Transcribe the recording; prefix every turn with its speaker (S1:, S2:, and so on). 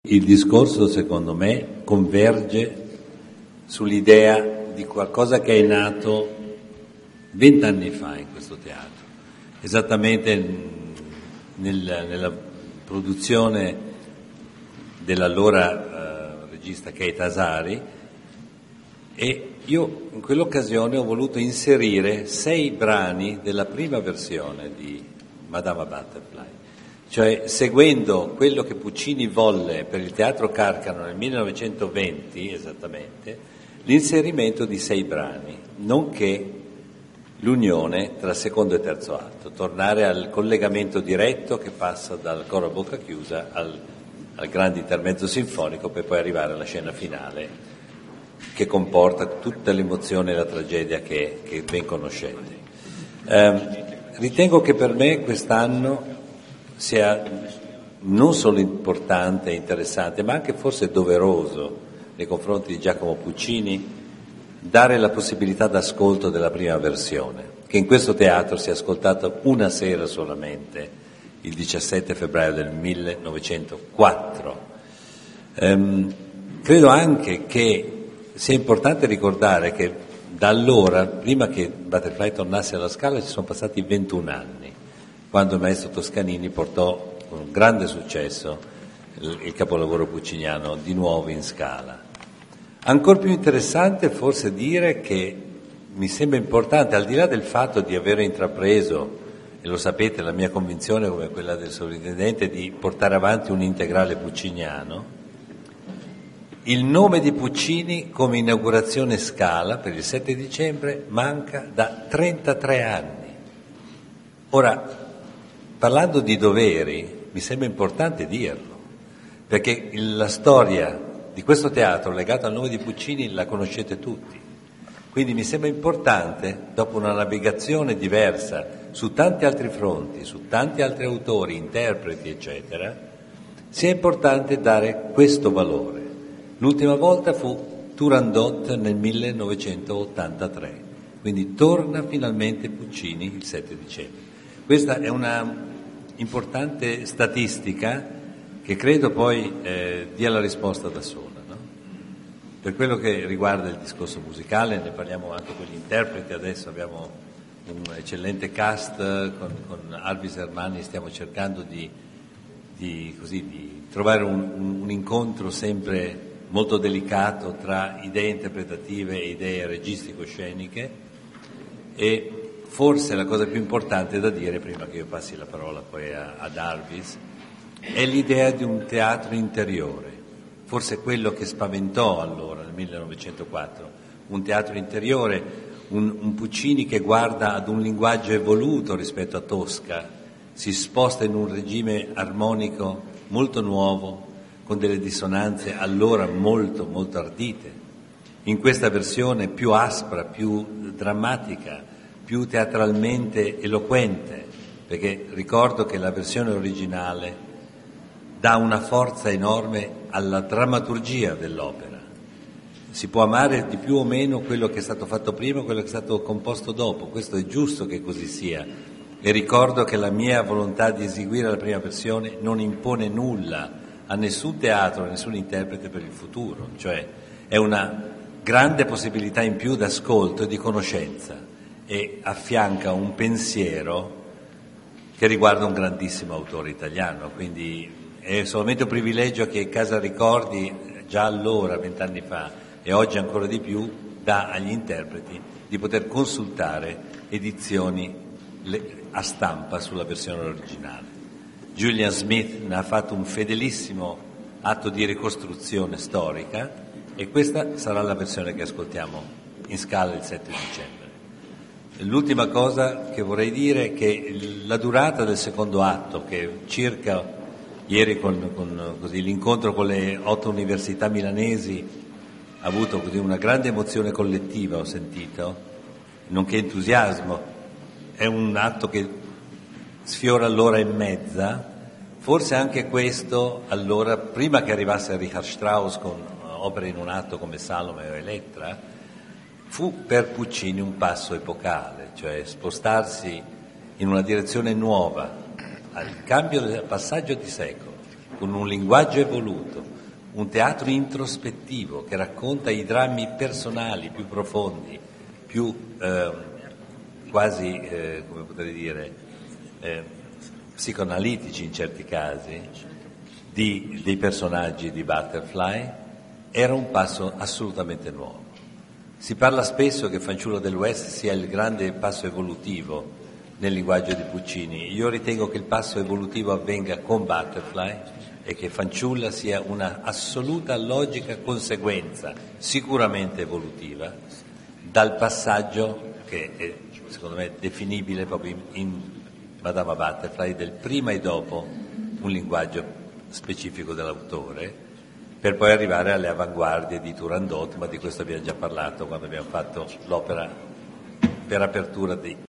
S1: il discorso, secondo me, converge sull'idea di qualcosa che è nato 20 anni fa in questo teatro, esattamente nella produzione dell'allora regista Keita Asari, e io in quell'occasione ho voluto inserire 6 brani della prima versione di Madama Butterfly, cioè seguendo quello che Puccini volle per il Teatro Carcano nel 1920 esattamente, l'inserimento di 6 brani, nonché l'unione tra secondo e terzo atto, tornare al collegamento diretto che passa dal coro a bocca chiusa al grande intermezzo sinfonico per poi arrivare alla scena finale che comporta tutta l'emozione e la tragedia che ben conoscete. Ritengo che per me quest'anno sia non solo importante e interessante, ma anche forse doveroso nei confronti di Giacomo Puccini dare la possibilità d'ascolto della prima versione, che in questo teatro si è ascoltata una sera solamente, il 17 febbraio del 1904. Credo anche che sia importante ricordare che da allora, prima che Butterfly tornasse alla Scala, ci sono passati 21 anni, quando il maestro Toscanini portò con grande successo il capolavoro pucciniano di nuovo in Scala. Ancor più interessante forse dire che mi sembra importante, al di là del fatto di aver intrapreso, e lo sapete, la mia convinzione come quella del sovrintendente, di portare avanti un integrale pucciniano, il nome di Puccini come inaugurazione Scala per il 7 dicembre manca da 33 anni. Ora, parlando di doveri, mi sembra importante dirlo, perché la storia di questo teatro legata al nome di Puccini la conoscete tutti. Quindi mi sembra importante, dopo una navigazione diversa su tanti altri fronti, su tanti altri autori, interpreti, eccetera, sia importante dare questo valore. L'ultima volta fu Turandot nel 1983, quindi torna finalmente Puccini il 7 dicembre. Questa è una importante statistica che credo poi dia la risposta da sola, no? Per quello che riguarda il discorso musicale, ne parliamo anche con gli interpreti, adesso abbiamo un eccellente cast con Arvis Hermani, stiamo cercando di trovare un incontro sempre molto delicato tra idee interpretative e idee registico-sceniche, e forse la cosa più importante da dire, prima che io passi la parola poi ad Arvis, è l'idea di un teatro interiore, forse quello che spaventò allora, nel 1904, un teatro interiore, un Puccini che guarda ad un linguaggio evoluto rispetto a Tosca, si sposta in un regime armonico molto nuovo, con delle dissonanze allora molto, molto ardite. In questa versione più aspra, più drammatica, più teatralmente eloquente, perché ricordo che la versione originale dà una forza enorme alla drammaturgia dell'opera. Si può amare di più o meno quello che è stato fatto prima, quello che è stato composto dopo, questo è giusto che così sia, e ricordo che la mia volontà di eseguire la prima versione non impone nulla a nessun teatro, a nessun interprete per il futuro, cioè è una grande possibilità in più d'ascolto e di conoscenza, e affianca un pensiero che riguarda un grandissimo autore italiano, quindi è solamente un privilegio che Casa Ricordi già allora, 20 anni fa, e oggi ancora di più, dà agli interpreti di poter consultare edizioni a stampa sulla versione originale. Julian Smith ne ha fatto un fedelissimo atto di ricostruzione storica, e questa sarà la versione che ascoltiamo in Scala il 7 dicembre. L'ultima cosa che vorrei dire è che la durata del secondo atto, che circa ieri con l'incontro con le 8 università milanesi ha avuto così una grande emozione collettiva, ho sentito, nonché entusiasmo, è un atto che sfiora l'ora e mezza. Forse anche questo, allora, prima che arrivasse Richard Strauss con opere in un atto come Salome o Elettra, fu per Puccini un passo epocale, cioè spostarsi in una direzione nuova, al passaggio di secolo, con un linguaggio evoluto, un teatro introspettivo che racconta i drammi personali più profondi, più quasi, come potrei dire, psicoanalitici in certi casi, dei personaggi di Butterfly, era un passo assolutamente nuovo. Si parla spesso che Fanciullo del West sia il grande passo evolutivo nel linguaggio di Puccini. Io ritengo che il passo evolutivo avvenga con Butterfly e che Fanciulla sia una assoluta logica conseguenza, sicuramente evolutiva, dal passaggio che è, secondo me, definibile proprio in Madama Butterfly, del prima e dopo un linguaggio specifico dell'autore, per poi arrivare alle avanguardie di Turandot, ma di questo abbiamo già parlato quando abbiamo fatto l'opera per apertura di